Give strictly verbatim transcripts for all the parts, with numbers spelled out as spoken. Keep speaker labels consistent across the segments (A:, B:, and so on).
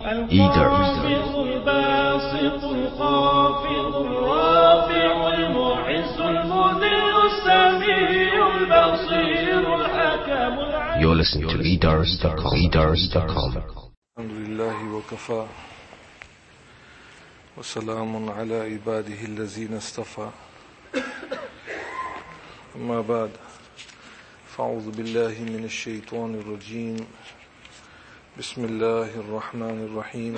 A: الخافض الباسط الخافض الرافع المعز المذل السميع البصير الحكم العليم.
B: You're listening to e dars dot com. e dars dot com.
C: الحمد لله وكفى وسلام على عباده الذين اصطفى أما بعد فأعوذ بالله من الشيطان الرجيم بسم الله الرحمن الرحيم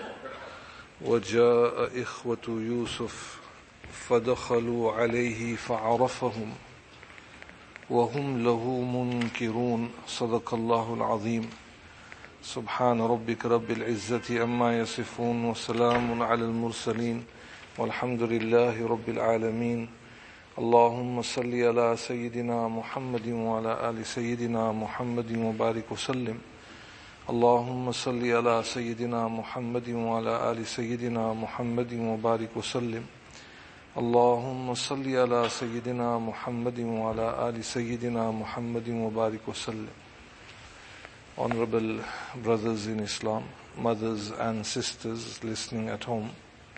C: وجاء إخوة يوسف فدخلوا عليه فعرفهم وهم له منكرون صدق الله العظيم سبحان ربك رب العزة أما يصفون وسلام على المرسلين والحمد لله رب العالمين اللهم صل على سيدنا محمد وعلى آل سيدنا محمد وبارك وسلم اللهم صل على سيدنا محمد وعلى آل سيدنا محمد وبارك وسلم اللهم صل على سيدنا محمد وعلى آل سيدنا محمد وبارك وسلم. Honorable brothers in Islam, mothers and sisters listening at home,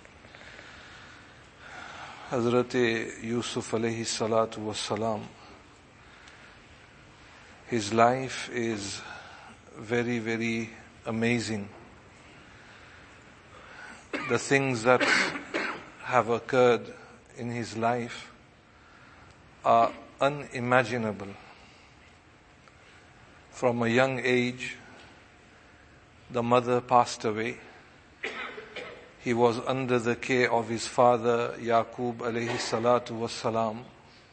C: Hazrat Yusuf alayhi salatu was salam, his life is very, very amazing. The things that have occurred in his life are unimaginable. From a young age, the mother passed away. He was under the care of his father, Yaqub alayhi salatu wassalam,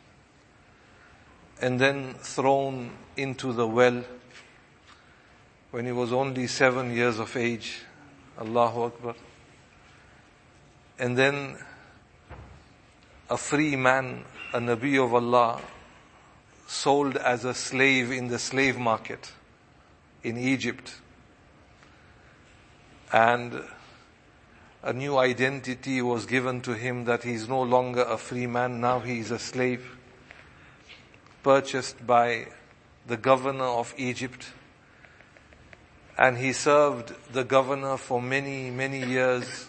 C: and then thrown into the well when he was only seven years of age. Allahu Akbar. And then a free man, a Nabi of Allah, sold as a slave in the slave market in Egypt. And a new identity was given to him that he is no longer a free man, now he is a slave, purchased by the governor of Egypt. And he served the governor for many, many years.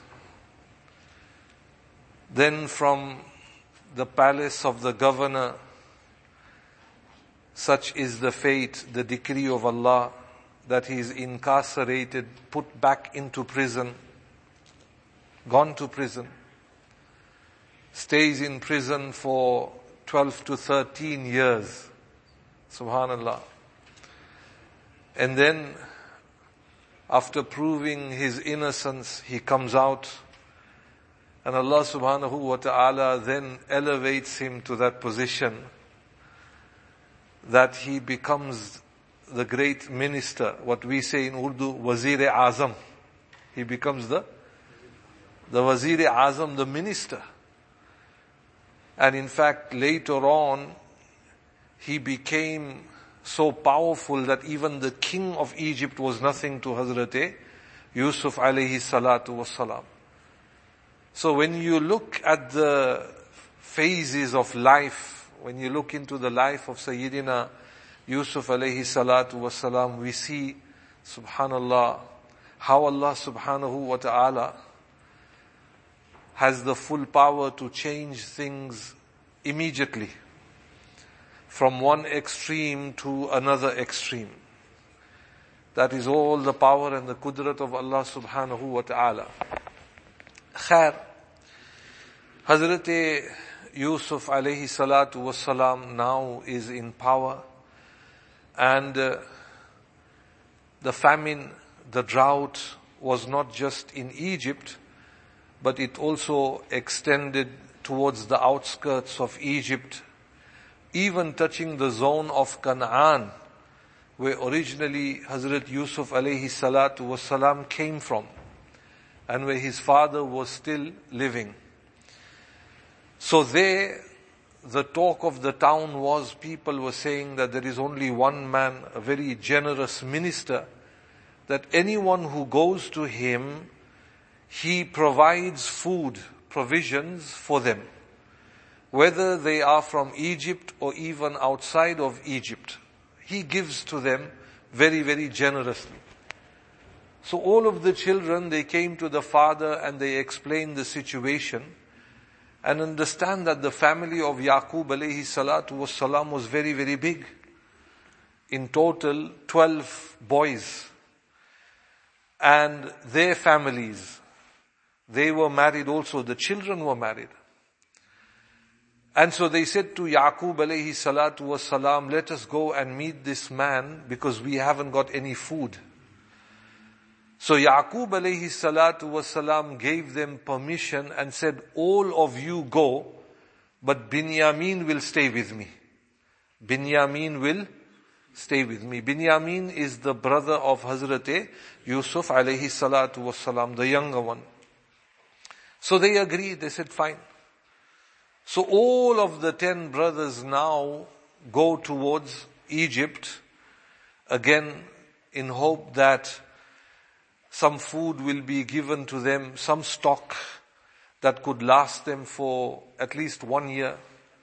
C: Then from the palace of the governor, such is the fate, the decree of Allah, that he is incarcerated, put back into prison, gone to prison, stays in prison for twelve to thirteen years. Subhanallah. And then, after proving his innocence, he comes out, and Allah subhanahu wa ta'ala then elevates him to that position that he becomes the great minister, what we say in Urdu, Wazir-e-Azam. He becomes the, the Wazir-e-Azam, the minister. And in fact, later on, he became so powerful that even the king of Egypt was nothing to Hazrat Yusuf alayhi salatu wassalam. So when you look at the phases of life, when you look into the life of Sayyidina Yusuf alayhi salatu wassalam, we see, subhanallah, how Allah subhanahu wa ta'ala has the full power to change things immediately, from one extreme to another extreme. That is all the power and the qudrat of Allah subhanahu wa ta'ala. Khair, Hazrat Yusuf alayhi salatu wassalam now is in power, and uh, the famine, the drought was not just in Egypt, but it also extended towards the outskirts of Egypt, even touching the zone of Canaan, where originally Hazrat Yusuf alayhi salatu wassalam came from, and where his father was still living. So there, the talk of the town was, people were saying that there is only one man, a very generous minister, that anyone who goes to him, he provides food, provisions for them, whether they are from Egypt or even outside of Egypt. He gives to them very, very generously. So all of the children, they came to the father and they explained the situation. And understand that the family of Yaqub alayhi salatu was salam was very, very big. In total, twelve boys. And their families, they were married also. The children were married. And so they said to Yaqub alayhi salatu was salam, let us go and meet this man because we haven't got any food. So Yaqub alayhi salatu was salam gave them permission and said, all of you go, but Binyamin will stay with me. Binyamin will stay with me. Binyamin is the brother of Hazrat Yusuf alayhi salatu was salam, the younger one. So they agreed, they said fine. So all of the ten brothers now go towards Egypt, again in hope that some food will be given to them, some stock that could last them for at least one year.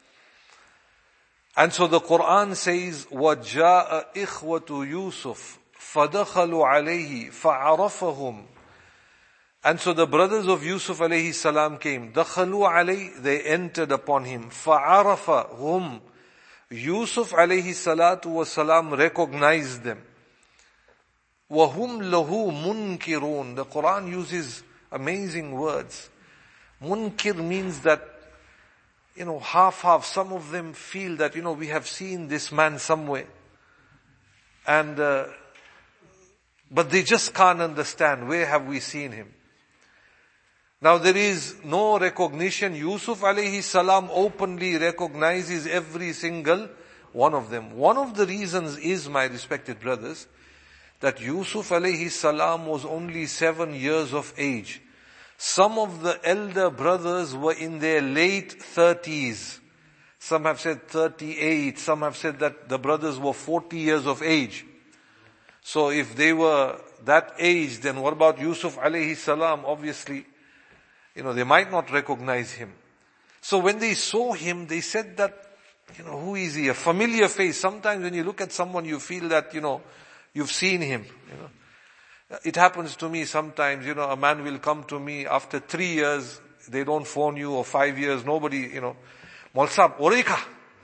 C: And so the Quran says, وَجَاءَ إِخْوَةُ يُوسُفَ فَدَخَلُوا عَلَيْهِ فَعَرَفَهُمْ. And so the brothers of Yusuf alayhi salam came. دَخَلُوا عَلَيْهِ, they entered upon him. فَعَرَفَهُمْ. Yusuf alayhi salatu was salam recognized them. وَهُمْ لَهُ مُنْكِرُونَ. The Quran uses amazing words. Munkir means that, you know, half-half. Some of them feel that, you know, we have seen this man somewhere. And, uh, but they just can't understand, where have we seen him? Now there is no recognition. Yusuf alayhi salam openly recognizes every single one of them. One of the reasons is, my respected brothers, that Yusuf alayhi salam was only seven years of age. Some of the elder brothers were in their late thirties. Some have said thirty-eight. Some have said that the brothers were forty years of age. So if they were that age, then what about Yusuf alayhi salam? Obviously, you know, they might not recognize him. So when they saw him, they said that, you know, who is he? A familiar face. Sometimes when you look at someone, you feel that, you know, you've seen him, you know. It happens to me sometimes, you know, a man will come to me after three years, they don't phone you, or five years, nobody, you know. Maulvi Sahab, Oreka.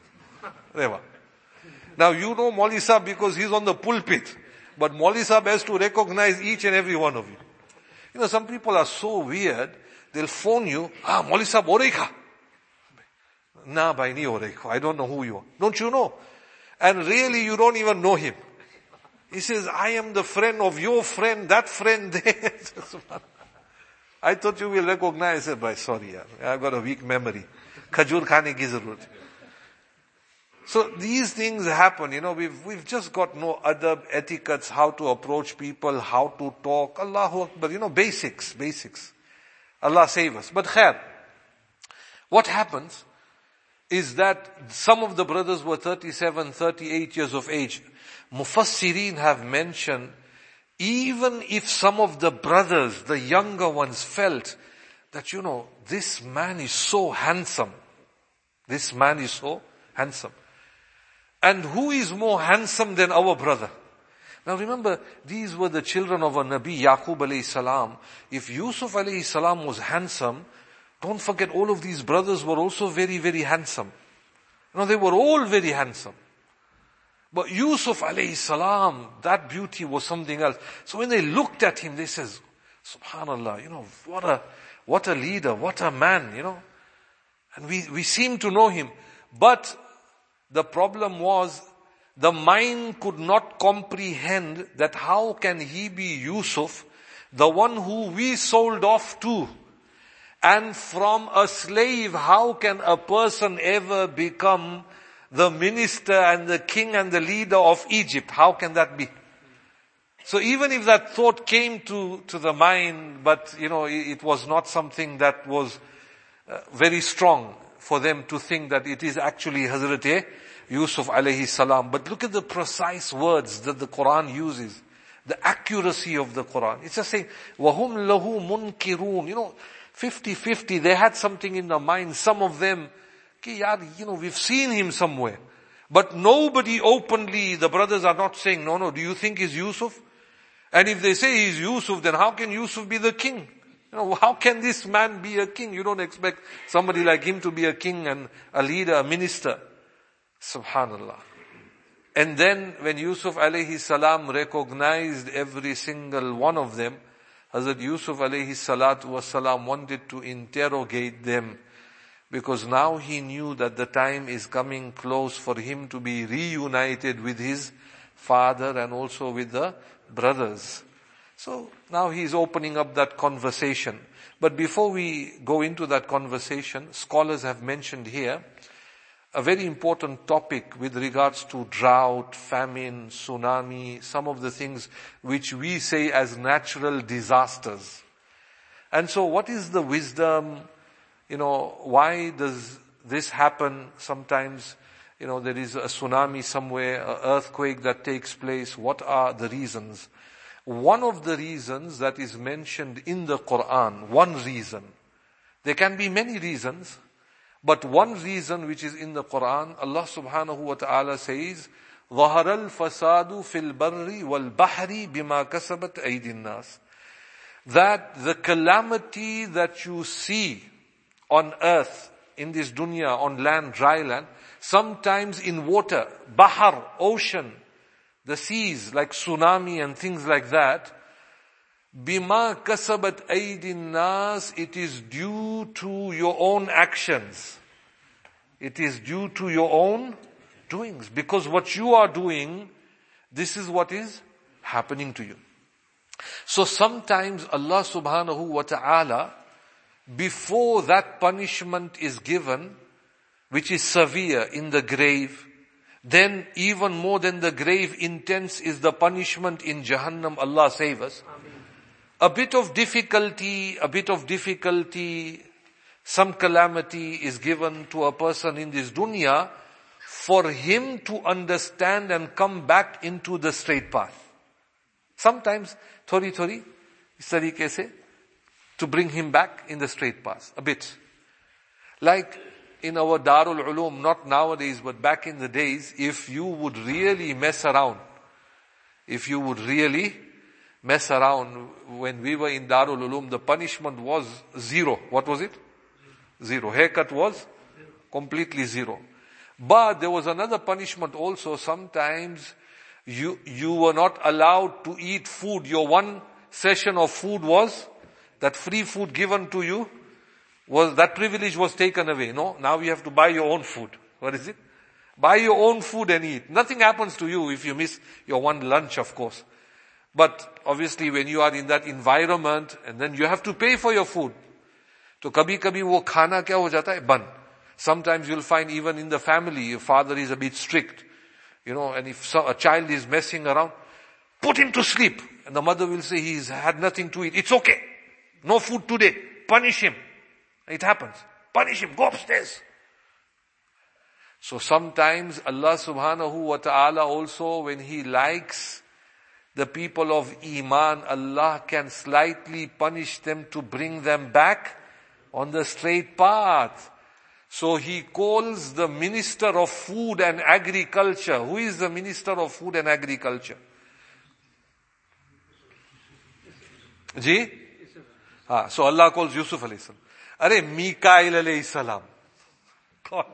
C: Now you know Maulvi Sahab because he's on the pulpit. But Maulvi Sahab has to recognize each and every one of you. You know, some people are so weird, they'll phone you, ah, Maulvi Sahab, Oreka. Nah, bhai, nahi Oreka. I don't know who you are. Don't you know? And really you don't even know him. He says, I am the friend of your friend, that friend there. I thought you will recognize it, but sorry, yaar, I've got a weak memory. Khajur khane ki zarurat. So these things happen, you know, we've, we've just got no adab, etiquettes, how to approach people, how to talk. Allahu Akbar, you know, basics, basics. Allah save us. But khair, what happens is that some of the brothers were thirty-seven, thirty-eight years of age. Mufassirin have mentioned, even if some of the brothers, the younger ones, felt that, you know, this man is so handsome. This man is so handsome. And who is more handsome than our brother? Now remember, these were the children of a Nabi, Yaqub alayhi salam. If Yusuf alayhi salam was handsome, don't forget all of these brothers were also very, very handsome. You know, they were all very handsome. But Yusuf alayhi salam, that beauty was something else. So when they looked at him, they says, Subhanallah, you know, what a, what a leader, what a man, you know. And we, we seem to know him. But the problem was, the mind could not comprehend that how can he be Yusuf, the one who we sold off to. And from a slave, how can a person ever become the minister and the king and the leader of Egypt? How can that be? So even if that thought came to, to the mind, but you know, it, it was not something that was uh, very strong for them to think that it is actually Hazrat Yusuf alayhi salam. But look at the precise words that the Quran uses. The accuracy of the Quran. It's just saying, وَهُمْ لَهُ مُنْكِرُونَ. You know, fifty-fifty, they had something in their mind. Some of them, you know, we've seen him somewhere. But nobody openly, the brothers are not saying, no, no, do you think he's Yusuf? And if they say he's Yusuf, then how can Yusuf be the king? You know, how can this man be a king? You don't expect somebody like him to be a king and a leader, a minister. Subhanallah. And then when Yusuf alayhi salam recognized every single one of them, Hazrat Yusuf alayhi salatu wasalam wanted to interrogate them, because now he knew that the time is coming close for him to be reunited with his father and also with the brothers. So now he's opening up that conversation. But before we go into that conversation, scholars have mentioned here a very important topic with regards to drought, famine, tsunami, some of the things which we say as natural disasters. And so what is the wisdom? You know, why does this happen? Sometimes, you know, there is a tsunami somewhere, an earthquake that takes place. What are the reasons? One of the reasons that is mentioned in the Quran, one reason. There can be many reasons, but one reason which is in the Quran, Allah subhanahu wa ta'ala says, ظَهَرَ الْفَسَادُ فِي الْبَرِّ وَالْبَحْرِ بِمَا كَسَبَتْ أَيْدِي النَّاسِ. That the calamity that you see on earth, in this dunya, on land, dry land, sometimes in water, bahar, ocean, the seas, like tsunami and things like that, bima kasabat aydin nas, it is due to your own actions. It is due to your own doings. Because what you are doing, this is what is happening to you. So sometimes Allah subhanahu wa ta'ala, before that punishment is given, which is severe in the grave, then even more than the grave, intense is the punishment in Jahannam. Allah save us. Amen. A bit of difficulty, a bit of difficulty, some calamity is given to a person in this dunya for him to understand and come back into the straight path. Sometimes, thori thori, is tarike se, to bring him back in the straight path, a bit. Like in our Darul Ulum, not nowadays, but back in the days, if you would really mess around, if you would really mess around, when we were in Darul Ulum, the punishment was zero. What was it? Zero. Haircut was completely zero. But there was another punishment also. Sometimes you, you were not allowed to eat food. Your one session of food was, that free food given to you, was, that privilege was taken away. No, now you have to buy your own food. What is it? Buy your own food and eat. Nothing happens to you if you miss your one lunch, of course. But obviously when you are in that environment, and then you have to pay for your food. So kabhi kabhi wo khana kya ho jata hai? Ban. Sometimes you'll find even in the family, your father is a bit strict. You know, and if so, a child is messing around, put him to sleep. And the mother will say, he's had nothing to eat. It's okay. No food today. Punish him. It happens. Punish him. Go upstairs. So sometimes Allah subhanahu wa ta'ala also, when He likes the people of Iman, Allah can slightly punish them to bring them back on the straight path. So He calls the Minister of Food and Agriculture. Who is the Minister of Food and Agriculture? Ji? Ah, so Allah calls Yusuf alayhi salam. Are Mikail alayhi salam. God.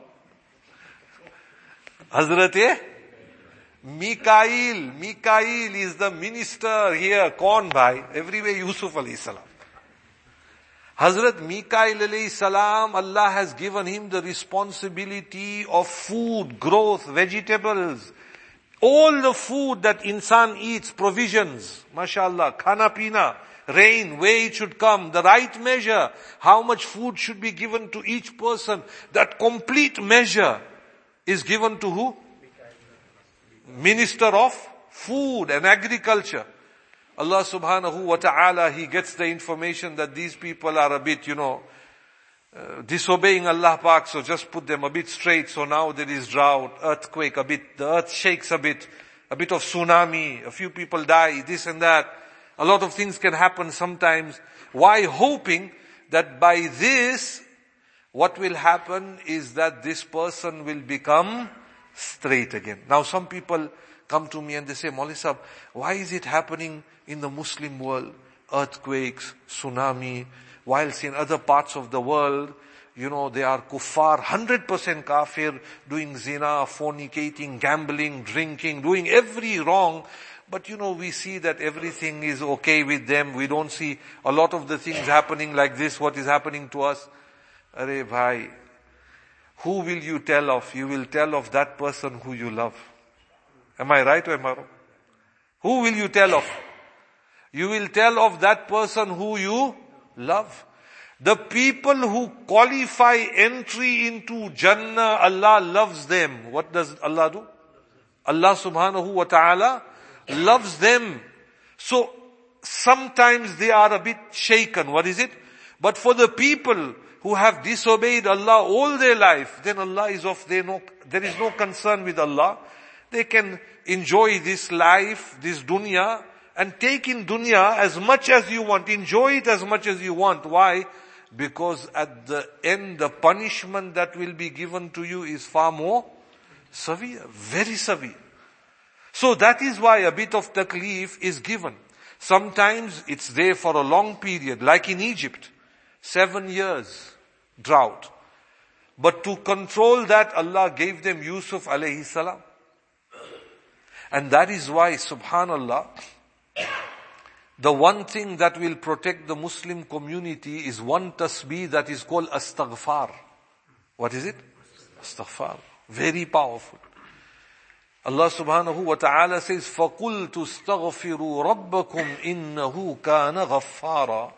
C: Hazrat Mikail. Mikail is the minister here. Kaun bhai? Everywhere Yusuf alayhi salam. Hazrat Mikail alayhi salam, Allah has given him the responsibility of food, growth, vegetables. All the food that insan eats, provisions, mashallah, khana pina, rain, where it should come, the right measure, how much food should be given to each person, that complete measure is given to who? Minister of Food and Agriculture. Allah subhanahu wa ta'ala, He gets the information that these people are a bit, you know, uh, disobeying Allah Pak, so just put them a bit straight. So now there is drought, earthquake, a bit, the earth shakes a bit, a bit of tsunami, a few people die, this and that. A lot of things can happen sometimes. Why? Hoping that by this, what will happen is that this person will become straight again. Now some people come to me and they say, Maulvi Sahib, why is it happening in the Muslim world? Earthquakes, tsunami, whilst in other parts of the world, you know, they are kuffar, one hundred percent kafir, doing zina, fornicating, gambling, drinking, doing every wrong. But you know, we see that everything is okay with them. We don't see a lot of the things happening like this, what is happening to us. Arey bhai, who will you tell of? You will tell of that person who you love. Am I right or am I wrong? Who will you tell of? You will tell of that person who you love. The people who qualify entry into Jannah, Allah loves them. What does Allah do? Allah subhanahu wa ta'ala loves them. So, sometimes they are a bit shaken. What is it? But for the people who have disobeyed Allah all their life, then Allah is of their no, there is no concern with Allah. They can enjoy this life, this dunya, and take in dunya as much as you want. Enjoy it as much as you want. Why? Because at the end, the punishment that will be given to you is far more severe, very severe. So that is why a bit of taklif is given. Sometimes it's there for a long period, like in Egypt. Seven years drought. But to control that, Allah gave them Yusuf alayhi salam. And that is why, subhanallah, the one thing that will protect the Muslim community is one tasbih that is called astaghfar. What is it? Astaghfar. Very powerful. Allah subhanahu wa ta'ala says, فَقُلْتُ اسْتَغْفِرُوا رَبَّكُمْ إِنَّهُ كَانَ غَفَّارًا.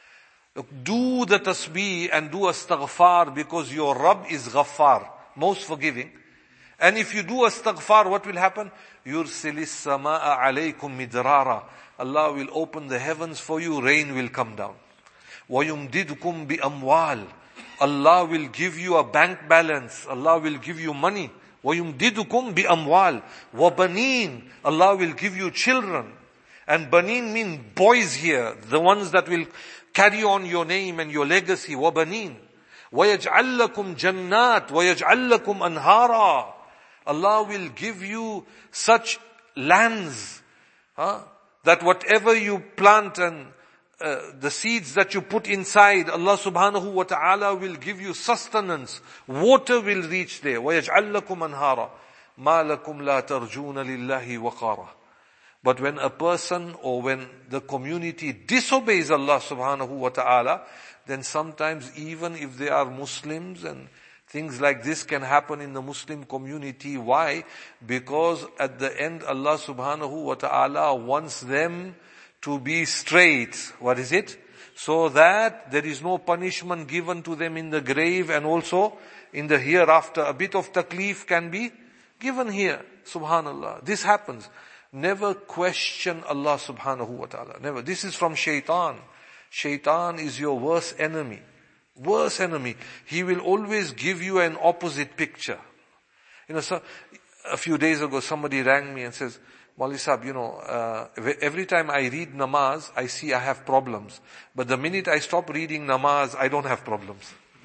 C: Do the tasbih and do astaghfar because your Rabb is Ghaffar, most forgiving. And if you do astaghfar, what will happen? يُرْسِلِ السَّمَاءَ عَلَيْكُمْ مِدْرَارًا. Allah will open the heavens for you, rain will come down. وَيُمْدِدْكُمْ بِأَمْوَالٍ. Allah will give you a bank balance. Allah will give you money. وَيُمْدِدُكُمْ بِأَمْوَالٍ وَبَنِينَ. Allah will give you children. And banin mean boys here, the ones that will carry on your name and your legacy. وَبَنِينَ وَيَجْعَلْ لَكُمْ جَنَّاتٍ وَيَجْعَلْ لَكُمْ أَنْهَارًا. Allah will give you such lands, huh, that whatever you plant and uh, the seeds that you put inside, Allah subhanahu wa ta'ala will give you sustenance. Water will reach there. وَيَجْعَلْ لَكُمْ أَنْهَارًا مَا لَكُمْ لَا تَرْجُونَ لِلَّهِ وَقَارًا. But when a person or when the community disobeys Allah subhanahu wa ta'ala, then sometimes even if they are Muslims and things like this can happen in the Muslim community. Why? Because at the end Allah subhanahu wa ta'ala wants them to be straight. What is it? So that there is no punishment given to them in the grave and also in the hereafter. A bit of taklif can be given here. Subhanallah. This happens. Never question Allah subhanahu wa ta'ala. Never. This is from shaitan. Shaitan is your worst enemy. Worst enemy. He will always give you an opposite picture. You know, so, a few days ago somebody rang me and says, Maulvi Sahib, you know, uh, every time I read namaz, I see I have problems. But the minute I stop reading namaz, I don't have problems.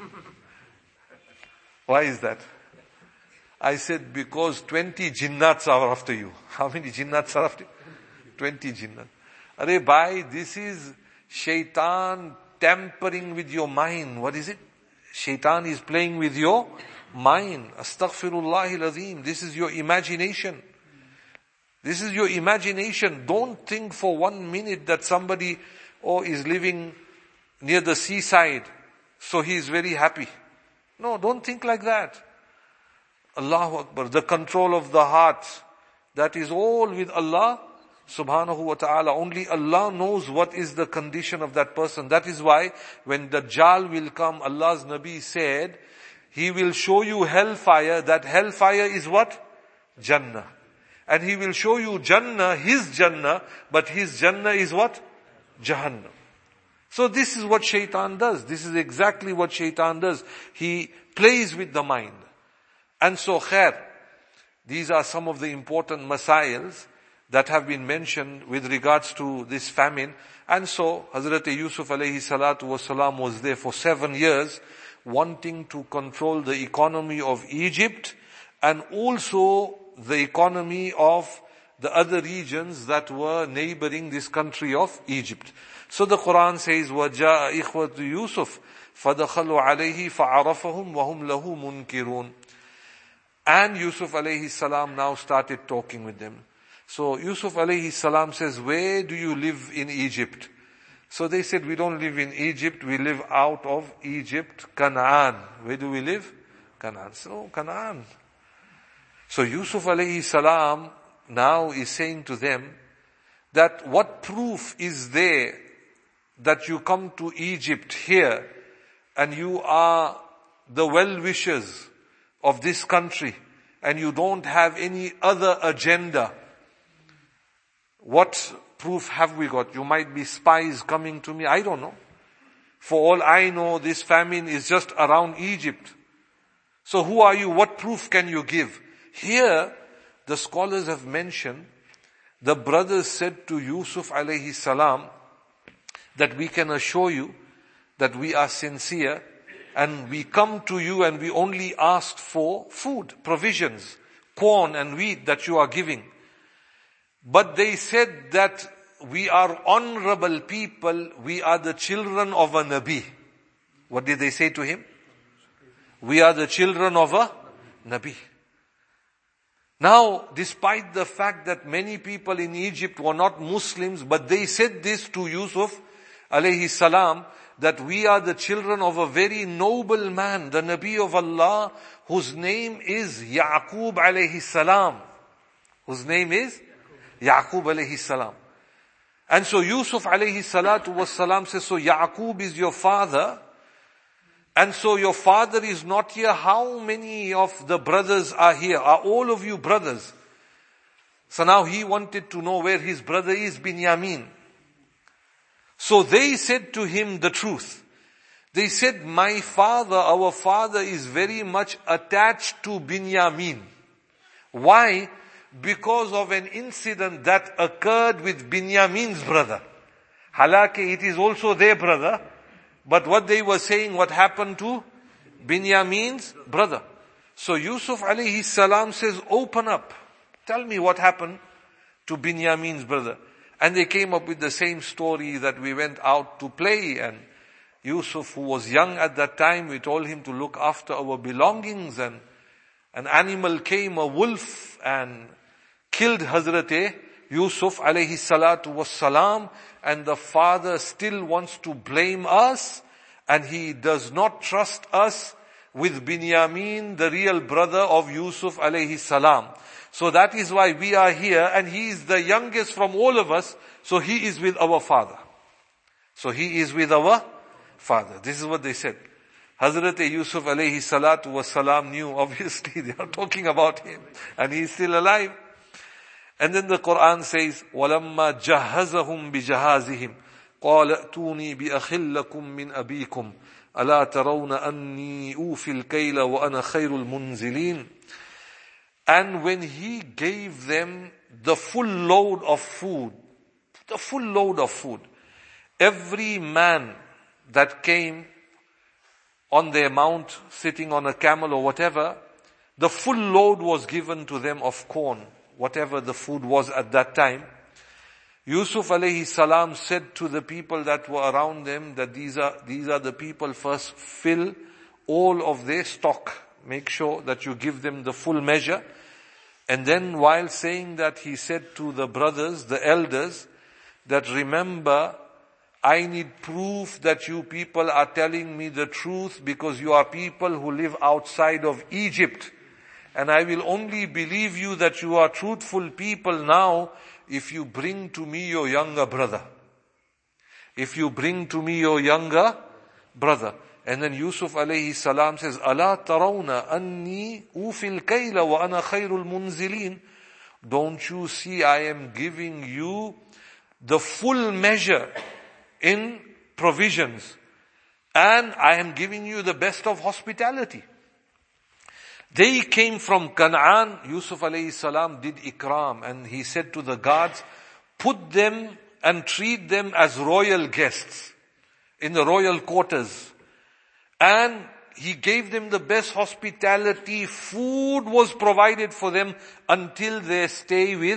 C: Why is that? I said, because twenty jinnats are after you. How many jinnats are after you? twenty jinnats. Arey bhai, this is shaitan tampering with your mind. What is it? Shaitan is playing with your mind. Astaghfirullahil azim. This is your imagination. This is your imagination. Don't think for one minute that somebody oh, is living near the seaside, so he is very happy. No, don't think like that. Allahu Akbar. The control of the heart, that is all with Allah subhanahu wa ta'ala. Only Allah knows what is the condition of that person. That is why when Dajjal will come, Allah's Nabi said, he will show you hellfire. That hellfire is what? Jannah. And he will show you Jannah, his Jannah, but his Jannah is what? Jahannam. So this is what shaitan does. This is exactly what shaitan does. He plays with the mind. And so khair, these are some of the important masails that have been mentioned with regards to this famine. And so Hazrat Yusuf alayhi salatu wasalam was there for seven years wanting to control the economy of Egypt and also the economy of the other regions that were neighboring this country of Egypt. So the Quran says, وَجَاءَ إِخْوَةُ يُوسُفَ فَدَخَلُوا عَلَيْهِ فَعَرَفَهُمْ وَهُمْ لَهُ مُنْكِرُونَ. And Yusuf alayhi salam now started talking with them. So Yusuf alayhi salam says, where do you live in Egypt? So they said, we don't live in Egypt, we live out of Egypt, Canaan. Where do we live? Canaan. So Canaan. So Yusuf alayhi salam now is saying to them that what proof is there that you come to Egypt here and you are the well-wishers of this country and you don't have any other agenda? What proof have we got? You might be spies coming to me. I don't know. For all I know, this famine is just around Egypt. So who are you? What proof can you give? Here, the scholars have mentioned, the brothers said to Yusuf alayhi salam that we can assure you that we are sincere and we come to you and we only ask for food, provisions, corn and wheat that you are giving. But they said that we are honorable people, we are the children of a Nabi. What did they say to him? We are the children of a Nabi. Now, despite the fact that many people in Egypt were not Muslims, but they said this to Yusuf alayhi salam, that we are the children of a very noble man, the Nabi of Allah, whose name is Yaqub alayhi salam. Whose name is Yaqub alayhi salam. And so Yusuf alayhi salatu was salam says, so Yaqub is your father, and so your father is not here. How many of the brothers are here? Are all of you brothers? So now he wanted to know where his brother is, Binyamin. So they said to him the truth. They said, my father, our father is very much attached to Binyamin. Why? Because of an incident that occurred with Binyamin's brother. Halaki, it is also their brother. But what they were saying, what happened to Binyamin's brother. So Yusuf alayhi salam says, open up. Tell me what happened to Binyamin's brother. And they came up with the same story that we went out to play, and Yusuf, who was young at that time, we told him to look after our belongings, and an animal came, a wolf, and killed Hazrat Yusuf alayhi salatu wassalam, and the father still wants to blame us, and he does not trust us with Binyamin, the real brother of Yusuf alayhi salam. So that is why we are here, and he is the youngest from all of us, so he is with our father. So he is with our father. This is what they said. Hazrat Yusuf alayhi salatu wassalam knew, obviously they are talking about him, and he is still alive. And then the Quran says, وَلَمَّا جَهَّزَهُمْ بِجَهَازِهِمْ قَالَ ائْتُونِي بِأَخٍ لَكُمْ مِنْ أَبِيكُمْ أَلَا تَرَوْنَ أَنِّي أُوفِي الْكَيْلَ وَأَنَا خَيْرُ الْمُنْزِلِينَ. And when he gave them the full load of food, the full load of food, every man that came on their mount, sitting on a camel or whatever, the full load was given to them of corn, whatever the food was at that time. Yusuf alayhi salam said to the people that were around them that these are, these are the people, first fill all of their stock. Make sure that you give them the full measure. And then while saying that, he said to the brothers, the elders, that remember, I need proof that you people are telling me the truth, because you are people who live outside of Egypt. And I will only believe you that you are truthful people now if you bring to me your younger brother. If you bring to me your younger brother. And then Yusuf alayhi salam says, أَلَا تَرَوْنَ أَنِّي أُوفِي الْكَيْلَ وَأَنَا خَيْرُ الْمُنْزِلِينَ. Don't you see I am giving you the full measure in provisions, and I am giving you the best of hospitality. They came from Canaan. Yusuf alayhi salam did ikram, and he said to the guards, put them and treat them as royal guests in the royal quarters. And he gave them the best hospitality. Food was provided for them until their stay with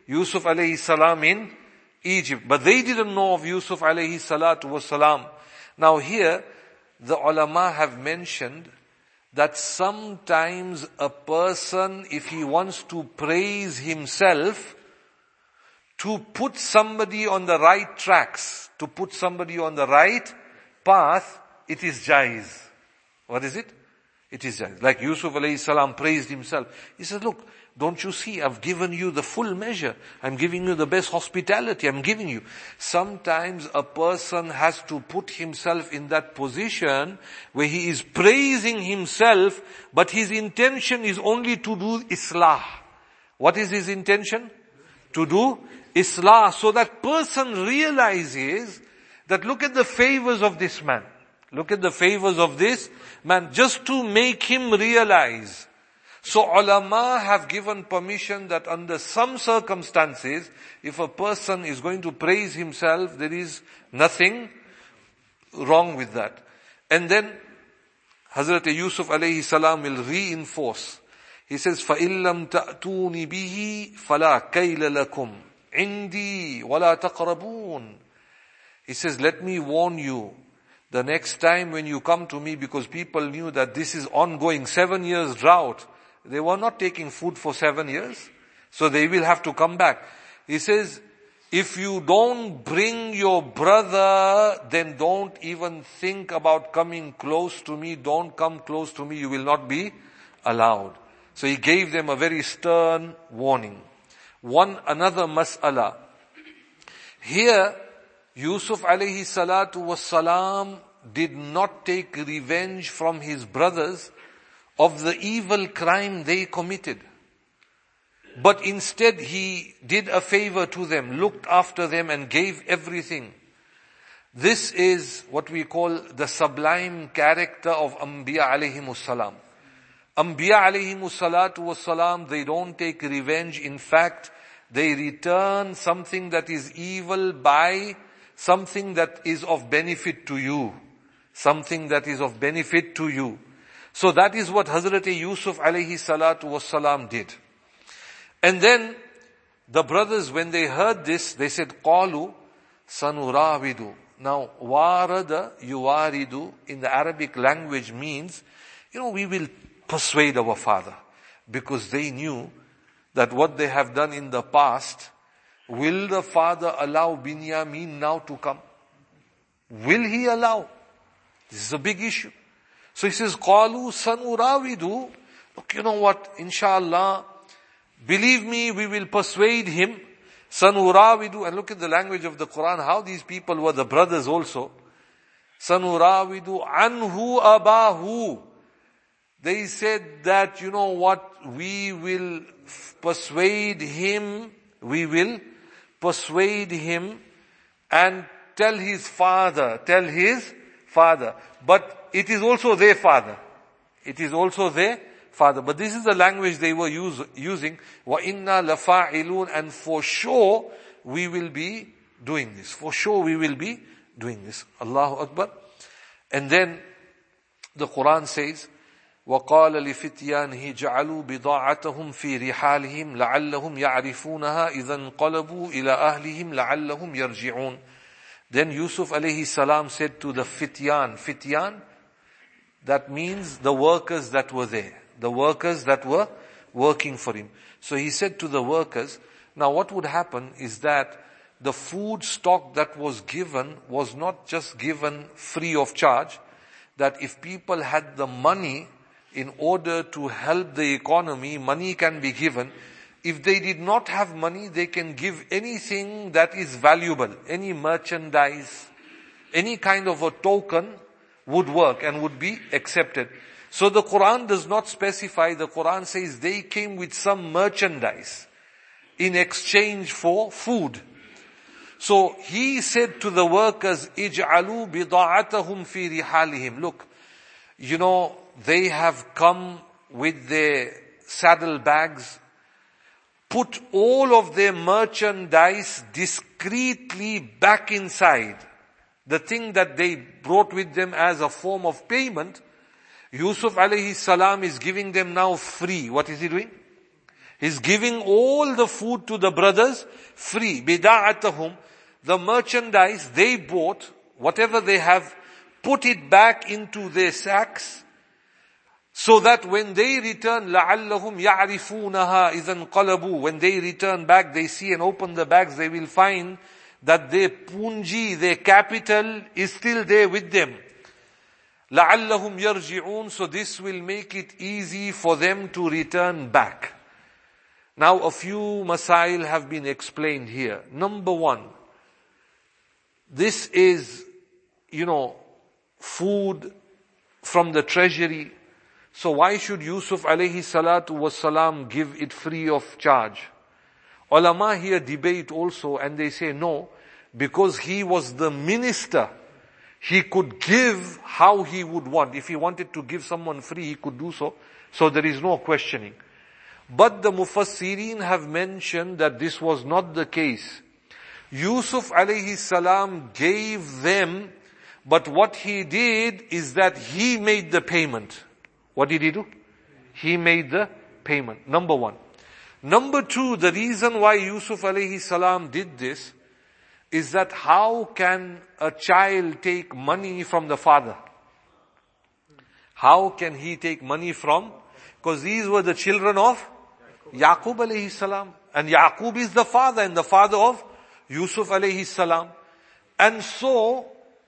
C: Yusuf alayhi salam in Egypt. But they didn't know of Yusuf alayhi salatu was salam. Now here, the ulama have mentioned that sometimes a person, if he wants to praise himself, to put somebody on the right tracks, to put somebody on the right path, it is jaiz. What is it? It is jaiz. Like Yusuf alayhi salam praised himself. He says, look, don't you see, I've given you the full measure. I'm giving you the best hospitality. I'm giving you. Sometimes a person has to put himself in that position where he is praising himself, but his intention is only to do islah. What is his intention? To do islah. So that person realizes that look at the favors of this man. Look at the favors of this man, just to make him realize. So ulama have given permission that under some circumstances, if a person is going to praise himself, there is nothing wrong with that. And then Hazrat Yusuf alayhi salam will reinforce. He says, فَإِلَّمْ تَأْتُونِ بِهِ فَلَا كَيْلَ لَكُمْ عِنْدِي وَلَا تَقْرَبُونَ. He says, let me warn you, the next time when you come to me, because people knew that this is ongoing, seven years drought. They were not taking food for seven years. So they will have to come back. He says, if you don't bring your brother, then don't even think about coming close to me. Don't come close to me. You will not be allowed. So he gave them a very stern warning. One another mas'ala. Here, Yusuf alayhi salatu was salam did not take revenge from his brothers of the evil crime they committed. But instead he did a favor to them, looked after them and gave everything. This is what we call the sublime character of Anbiya alayhimus salam. Anbiya alayhimus salatu was salam, they don't take revenge. In fact, they return something that is evil by something that is of benefit to you. Something that is of benefit to you. So that is what Hazrat Yusuf alayhi salatu wassalam did. And then the brothers, when they heard this, they said, قَالُوا سَنُرَاوِدُ. Now, warada yuwaridu in the Arabic language means, you know, we will persuade our father. Because they knew that what they have done in the past, will the father allow Binyamin now to come? Will he allow? This is a big issue. So he says, قَالُوا سَنُرَاوِدُ. Look, you know what, inshallah, believe me, we will persuade him. سَنُرَاوِدُ. And look at the language of the Quran, how these people were the brothers also. سَنُرَاوِدُ عَنْهُ أَبَاهُ. They said that, you know what, we will persuade him, we will persuade him and tell his father, tell his father. But it is also their father. It is also their father. But this is the language they were use, using. وَإِنَّا لَفَاعِلُونَ. And for sure, we will be doing this. For sure, we will be doing this. Allahu Akbar. And then, the Quran says, وَقَالَ لِفِتْيَانِهِ جَعَلُوا بِضَاعَتَهُمْ فِي رِحَالِهِمْ لَعَلَّهُمْ يَعْرِفُونَهَا إِذَا انْقَلَبُوا إِلَىٰ أَهْلِهِمْ لَعَلَّهُمْ يَرْجِعُونَ. Then Yusuf alayhi salam said to the Fityan, Fityan, that means the workers that were there. The workers that were working for him. So he said to the workers, now what would happen is that the food stock that was given was not just given free of charge. That if people had the money in order to help the economy, money can be given. If they did not have money, they can give anything that is valuable. Any merchandise, any kind of a token would work and would be accepted. So the Quran does not specify. The Quran says they came with some merchandise in exchange for food. So he said to the workers, اجعلوا بضاعتهم في رحالهم. Look, you know, they have come with their saddle bags. Put all of their merchandise discreetly back inside. The thing that they brought with them as a form of payment, Yusuf alayhi salam is giving them now free. What is he doing? He's giving all the food to the brothers free. Bida'atahum, the merchandise they bought, whatever they have, put it back into their sacks, so that when they return, لَعَلَّهُمْ يَعْرِفُونَهَا إِذَا انْقَلَبُوا, when they return back, they see and open the bags, they will find that their punji, their capital is still there with them. لَعَلَّهُمْ يَرْجِعُونَ, so this will make it easy for them to return back. Now a few masail have been explained here. Number one, this is, you know, food from the treasury. So why should Yusuf alayhi salatu wasalam give it free of charge? Ulama here debate also, and they say no, because he was the minister. He could give how he would want. If he wanted to give someone free, he could do so. So there is no questioning. But the Mufassirin have mentioned that this was not the case. Yusuf alayhi salam gave them, but what he did is that he made the payment. What did he do? He made the payment. Number one. Number two, the reason why Yusuf alayhi salam did this is that how can a child take money from the father? How can he take money from? Because these were the children of Yaqub alayhi salam. And Yaqub is the father and the father of Yusuf alayhi salam. And so,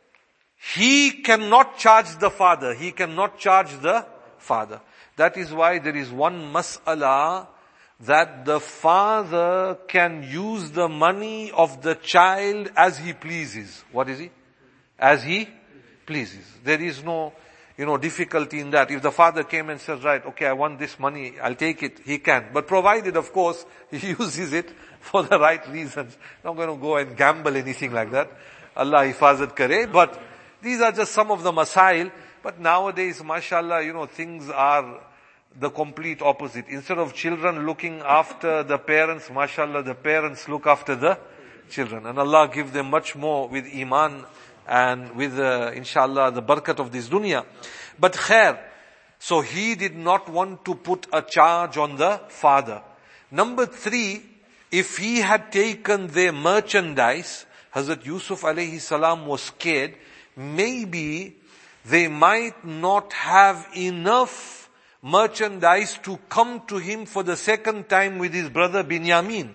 C: he cannot charge the father. He cannot charge the father. That is why there is one mas'ala that the father can use the money of the child as he pleases. What is he? As he pleases. There is no, you know, difficulty in that. If the father came and says, right, okay, I want this money, I'll take it, he can. But provided, of course, he uses it for the right reasons. Not going to go and gamble anything like that. Allah hifazat kare. But these are just some of the masail. But nowadays, mashallah, you know, things are the complete opposite. Instead of children looking after the parents, mashallah, the parents look after the children. And Allah give them much more with iman and with, uh, inshallah, the barakat of this dunya. But khair, so he did not want to put a charge on the father. Number three, if he had taken their merchandise, Hazrat Yusuf alayhi salam was scared, maybe they might not have enough merchandise to come to him for the second time with his brother Binyamin.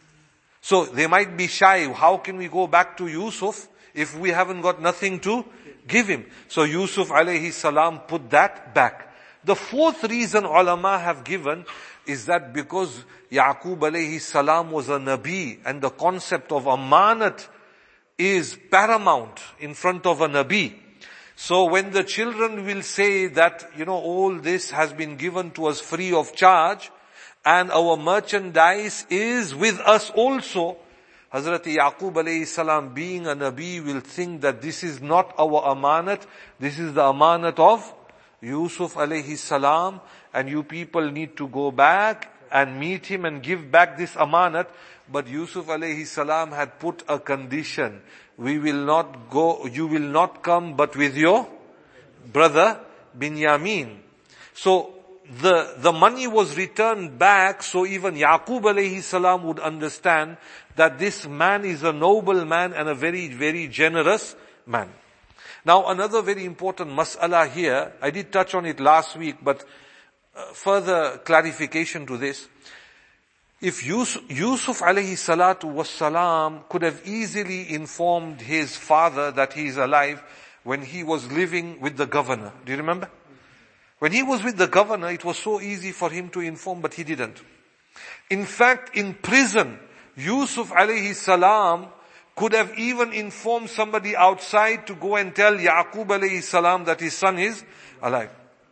C: So they might be shy. How can we go back to Yusuf if we haven't got nothing to give him? So Yusuf alayhi salam put that back. The fourth reason ulama have given is that because Yaqub alayhi salam was a Nabi, and the concept of amanat is paramount in front of a Nabi. So when the children will say that, you know, all this has been given to us free of charge, and our merchandise is with us also, Hazrat Yaqub alayhi salam, being a Nabi, will think that this is not our amanat, this is the amanat of Yusuf alayhi salam, and you people need to go back and meet him and give back this amanat. But Yusuf alayhi salam had put a condition. We will not go, you will not come but with your brother Binyamin. So the, the money was returned back, so even Yaqub alayhi salam would understand that this man is a noble man and a very, very generous man. Now another very important mas'ala here, I did touch on it last week, but uh, further clarification to this. If Yusuf, Yusuf alayhi salatu wassalam could have easily informed his father that he is alive when he was living with the governor. Do you remember? When he was with the governor, it was so easy for him to inform, but he didn't. In fact, in prison, Yusuf alayhi salam could have even informed somebody outside to go and tell Yaqub alayhi salam that his son is alive.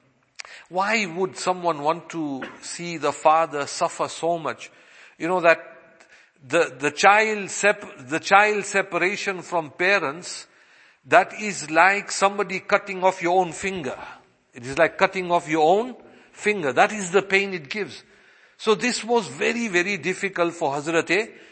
C: Why would someone want to see the father suffer so much? You know that the, the child sep- the child separation from parents, that is like somebody cutting off your own finger. It is like cutting off your own finger. That is the pain it gives. So this was very, very difficult for Hazrat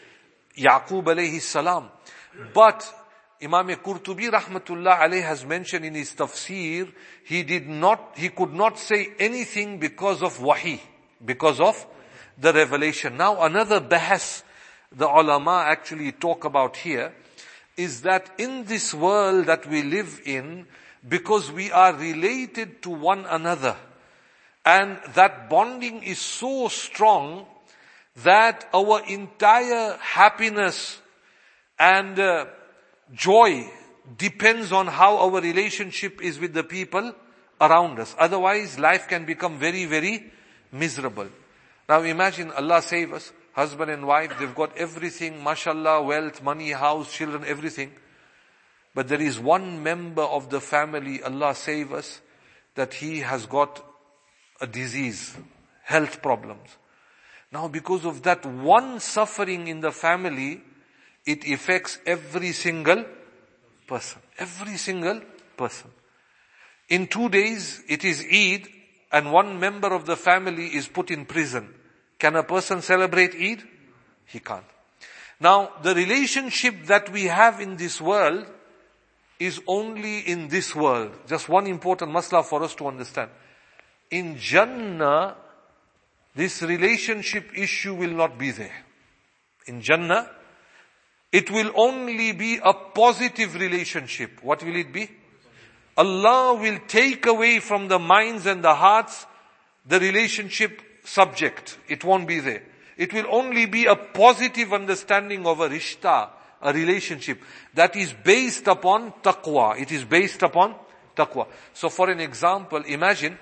C: Yaqub alayhi salam. But Imam Qurtubi rahmatullah alayhi has mentioned in his tafsir, he did not, he could not say anything because of wahi, because of the revelation. Now another bahas the ulama actually talk about here is that in this world that we live in, because we are related to one another, and that bonding is so strong that our entire happiness and uh, joy depends on how our relationship is with the people around us. Otherwise, life can become very, very miserable. Now imagine, Allah save us, husband and wife, they've got everything, mashallah, wealth, money, house, children, everything. But there is one member of the family, Allah save us, that he has got a disease, health problems. Now because of that one suffering in the family, it affects every single person. Every single person. In two days, it is Eid, and one member of the family is put in prison. Can a person celebrate Eid? He can't. Now, the relationship that we have in this world is only in this world. Just one important masla for us to understand. In Jannah, this relationship issue will not be there. In Jannah, it will only be a positive relationship. What will it be? Allah will take away from the minds and the hearts the relationship subject. It won't be there. It will only be a positive understanding of a rishta, a relationship that is based upon taqwa. It is based upon taqwa. So for an example, imagine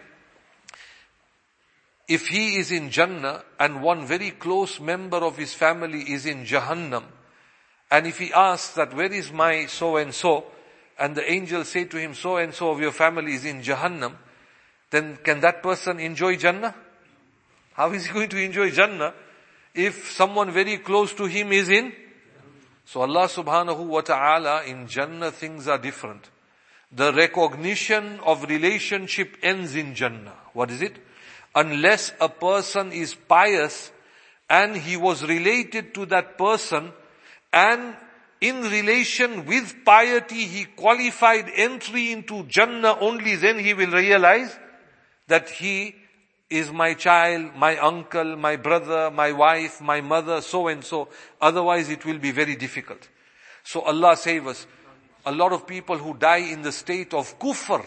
C: if he is in Jannah and one very close member of his family is in Jahannam, and if he asks that where is my so and so, and the angel say to him, so and so of your family is in Jahannam, then can that person enjoy Jannah? How is he going to enjoy Jannah if someone very close to him is in? So Allah subhanahu wa ta'ala, in Jannah things are different. The recognition of relationship ends in Jannah. What is it? Unless a person is pious and he was related to that person, and in relation with piety he qualified entry into Jannah, only then he will realize that he is my child, my uncle, my brother, my wife, my mother, so and so. Otherwise it will be very difficult. So Allah save us. A lot of people who die in the state of kufr,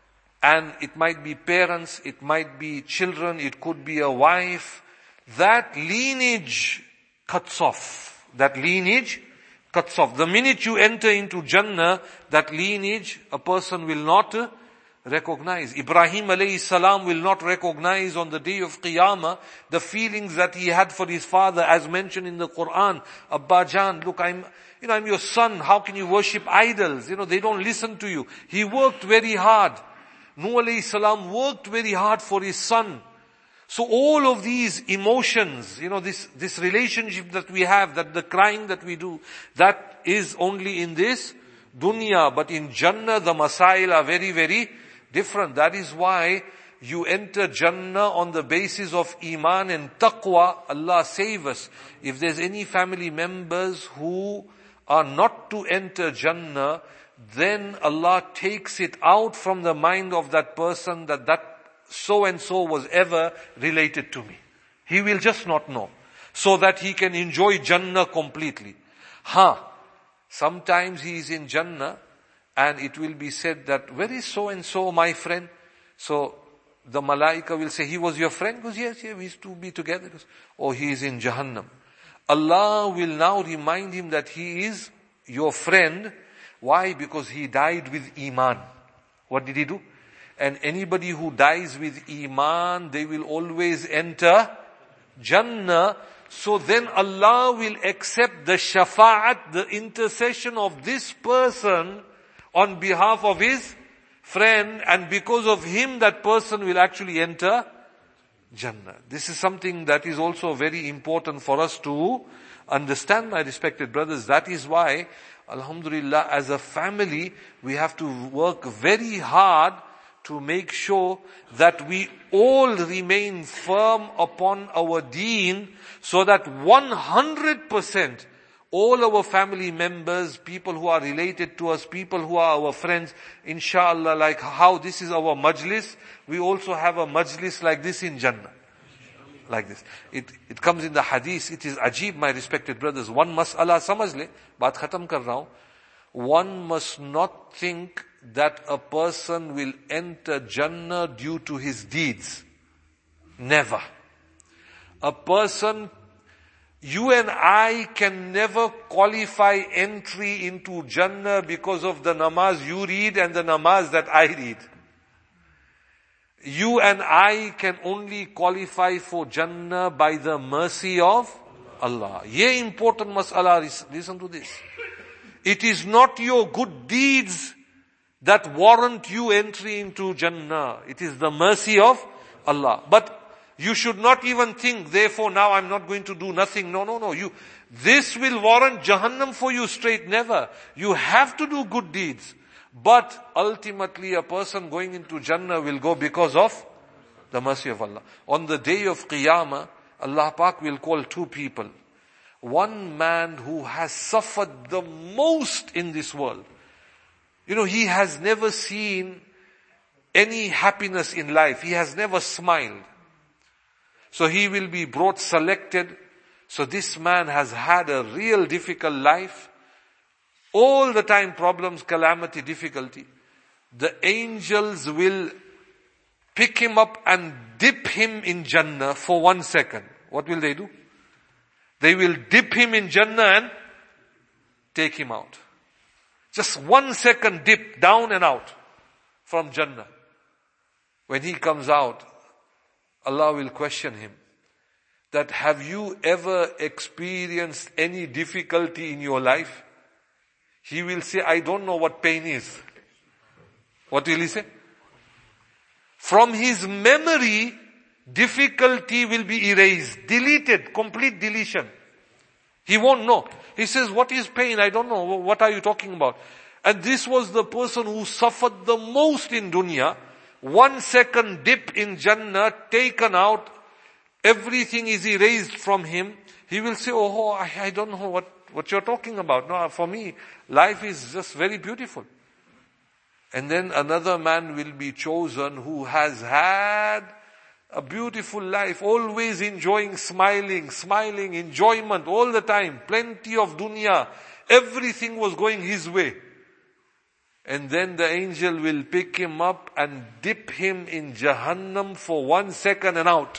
C: and it might be parents, it might be children, it could be a wife, that lineage cuts off. That lineage cuts off. The minute you enter into Jannah, that lineage, a person will not recognize. Ibrahim alayhi salam will not recognize on the day of Qiyamah the feelings that he had for his father, as mentioned in the Quran. Abba Jan, look, I'm, you know, I'm your son. How can you worship idols? You know, they don't listen to you. He worked very hard. Nuh alayhi salam worked very hard for his son. So all of these emotions, you know, this, this relationship that we have, that the crying that we do, that is only in this dunya. But in Jannah, the masail are very, very different. That is why you enter Jannah on the basis of iman and taqwa. Allah save us. If there's any family members who are not to enter Jannah, then Allah takes it out from the mind of that person that that so and so was ever related to me. He will just not know, so that he can enjoy Jannah completely. Ha! Huh. Sometimes he is in Jannah and it will be said that, where is so and so, my friend? So the malaika will say, he was your friend? He goes, yes, yes, we used to be together. Goes, oh, he is in Jahannam. Allah will now remind him that he is your friend. Why? Because he died with iman. What did he do? And anybody who dies with iman, they will always enter Jannah. So then Allah will accept the shafa'at, the intercession of this person on behalf of his friend, and because of him that person will actually enter Jannah. This is something that is also very important for us to understand, my respected brothers. That is why, alhamdulillah, as a family, we have to work very hard to make sure that we all remain firm upon our deen, so that one hundred percent all our family members, people who are related to us, people who are our friends, inshallah, like how this is our majlis, we also have a majlis like this in Jannah. like this. It, it comes in the hadith. It is ajib, my respected brothers. One mas'ala samajh le, baat khatam kar raha hu. One must not think that a person will enter Jannah due to his deeds. Never. A person, you and I can never qualify entry into Jannah because of the namaz you read and the namaz that I read. You and I can only qualify for Jannah by the mercy of Allah. Ye important mas'ala, listen to this. It is not your good deeds that warrant you entry into Jannah. It is the mercy of Allah. But you should not even think, therefore now I'm not going to do nothing. No, no, no. You, this will warrant Jahannam for you straight. Never. You have to do good deeds. But ultimately a person going into Jannah will go because of the mercy of Allah. On the day of Qiyamah, Allah Pak will call two people. One man who has suffered the most in this world. You know, he has never seen any happiness in life. He has never smiled. So he will be brought selected. So this man has had a real difficult life. All the time problems, calamity, difficulty. The angels will pick him up and dip him in Jannah for one second. What will they do? They will dip him in Jannah and take him out. Just one second dip down and out from Jannah. When he comes out, Allah will question him that have you ever experienced any difficulty in your life? He will say, I don't know what pain is. What will he say? From his memory, difficulty will be erased, deleted, complete deletion. He won't know. He says, what is pain? I don't know. What are you talking about? And this was the person who suffered the most in dunya. One second dip in Jannah, taken out, everything is erased from him. He will say, oh, I, I don't know what, what you're talking about. No, for me, life is just very beautiful. And then another man will be chosen who has had a beautiful life, always enjoying, smiling, smiling, enjoyment all the time, plenty of dunya. Everything was going his way. And then the angel will pick him up and dip him in Jahannam for one second and out.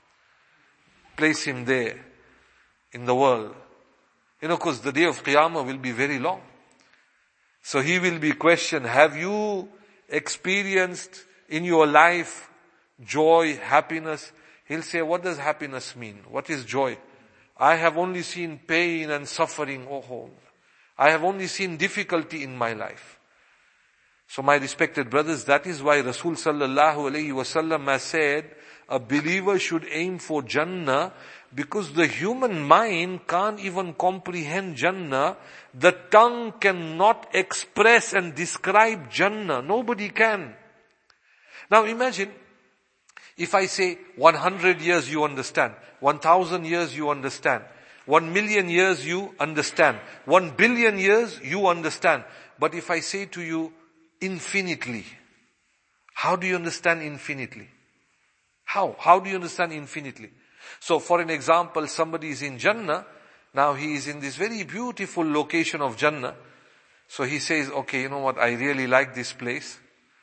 C: Place him there in the world. You know, because the day of Qiyamah will be very long. So he will be questioned, have you experienced in your life joy, happiness? He'll say, what does happiness mean? What is joy? I have only seen pain and suffering. Oh, I have only seen difficulty in my life. So my respected brothers, that is why Rasul sallallahu alayhi wasallam has said, a believer should aim for Jannah because the human mind can't even comprehend Jannah. The tongue cannot express and describe Jannah. Nobody can. Now imagine, if I say one hundred years you understand, one thousand years you understand, one million years you understand, one billion years you understand. But if I say to you, infinitely. How do you understand infinitely? How? How do you understand infinitely? So for an example, somebody is in Jannah. Now he is in this very beautiful location of Jannah. So he says, okay, you know what? I really like this place.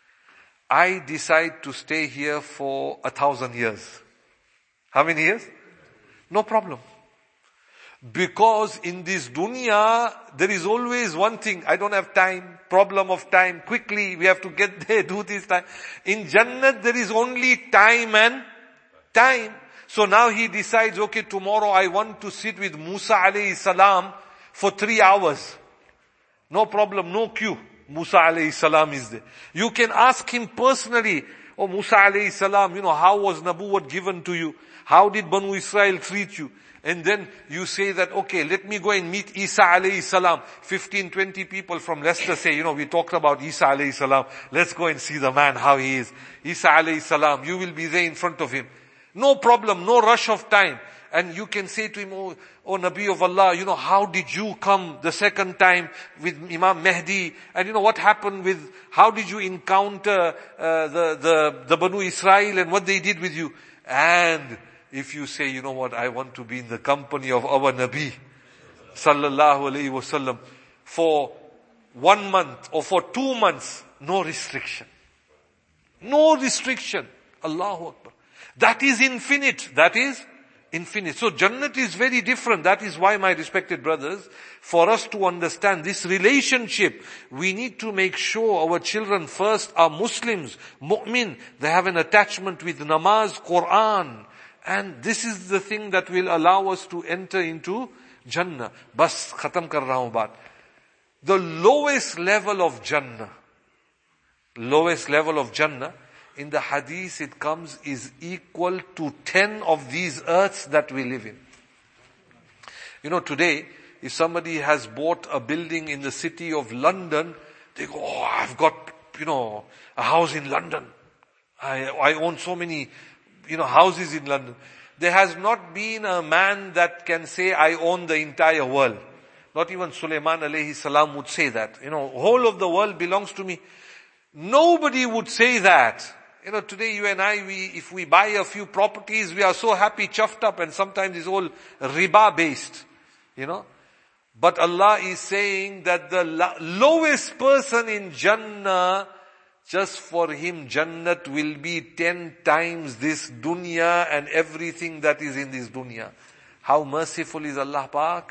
C: I decide to stay here for a thousand years. How many years? No problem. Because in this dunya, there is always one thing. I don't have time. Problem of time. Quickly, we have to get there, do this time. In Jannah, there is only time and time. So now he decides, okay, tomorrow I want to sit with Musa alayhi salam for three hours. No problem, no queue. Musa alayhi salam is there. You can ask him personally, oh Musa alayhi salam, you know, how was Nabuwwat given to you? How did Banu Israel treat you? And then you say that, okay, let me go and meet Isa alayhi salam. fifteen, twenty people from Leicester say, you know, we talked about Isa alayhi salam. Let's go and see the man, how he is. Isa alayhi salam, you will be there in front of him. No problem, no rush of time. And you can say to him, oh, oh Nabi of Allah, you know, how did you come the second time with Imam Mahdi? And you know, what happened with, how did you encounter uh, the, the, the Banu Israel and what they did with you? And if you say, you know what, I want to be in the company of our Nabi, sallallahu alayhi wasallam, for one month or for two months, no restriction. No restriction. Allahu Akbar. That is infinite. That is infinite. So Jannat is very different. That is why, my respected brothers, for us to understand this relationship, we need to make sure our children first are Muslims, mu'min. They have an attachment with namaz, Quran. And this is the thing that will allow us to enter into Jannah. Bas, khatam kar raha hu baat. The lowest level of Jannah, lowest level of Jannah, in the hadith it comes, is equal to ten of these earths that we live in. You know, today, if somebody has bought a building in the city of London, they go, oh, I've got, you know, a house in London. I, I own so many, you know, houses in London. There has not been a man that can say, I own the entire world. Not even Sulaiman alayhi salam would say that. You know, whole of the world belongs to me. Nobody would say that. You know, today you and I, we, if we buy a few properties, we are so happy, chuffed up, and sometimes it's all riba based. You know. But Allah is saying that the lowest person in Jannah, just for him, Jannat will be ten times this dunya and everything that is in this dunya. How merciful is Allah Pak?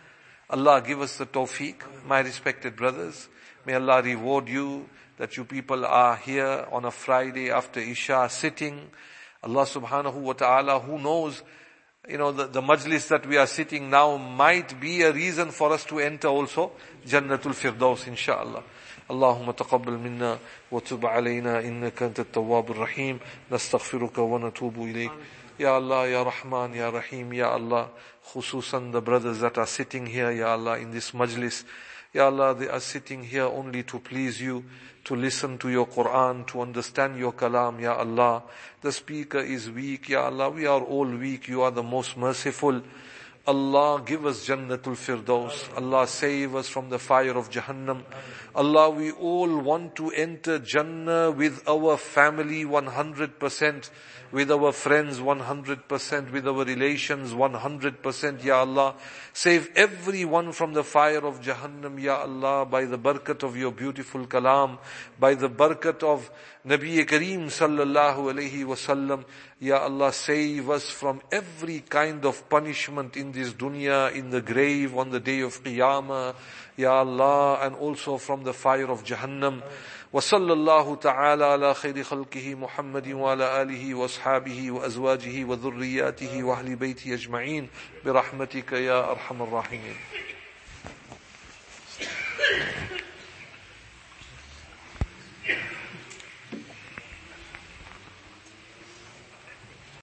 C: Allah give us the tawfiq, my respected brothers. May Allah reward you that you people are here on a Friday after Isha sitting. Allah subhanahu wa ta'ala, who knows, you know, the, the majlis that we are sitting now might be a reason for us to enter also Jannatul Firdaus, inshaAllah. اللهم تقبل منا وتب علينا إنك أنت التواب الرحيم نستغفرك ونتوب إليك Ya Allah, Ya Rahman, Ya Rahim, Ya Allah, khususan the brothers that are sitting here, Ya Allah, in this majlis. Ya Allah, they are sitting here only to please you, to listen to your Quran, to understand your kalam, Ya Allah. The speaker is weak, Ya Allah, we are all weak, you are the most merciful. Allah, give us Jannatul Firdaus. Allah, save us from the fire of Jahannam. Allah, we all want to enter Jannah with our family one hundred percent, with our friends one hundred percent, with our relations one hundred percent, Ya Allah. Save everyone from the fire of Jahannam, Ya Allah, by the barakat of your beautiful kalam, by the barakat of Nabi Kareem sallallahu alayhi wasallam. Ya Allah, save us from every kind of punishment in this dunya, in the grave, on the day of Qiyamah, Ya Allah, and also from the fire of Jahannam. وصلى الله تعالى على خير خلقه محمد وعلى آله وأصحابه وأزواجه وذرياته وأهل بيته أجمعين برحمتك يا أرحم الراحمين.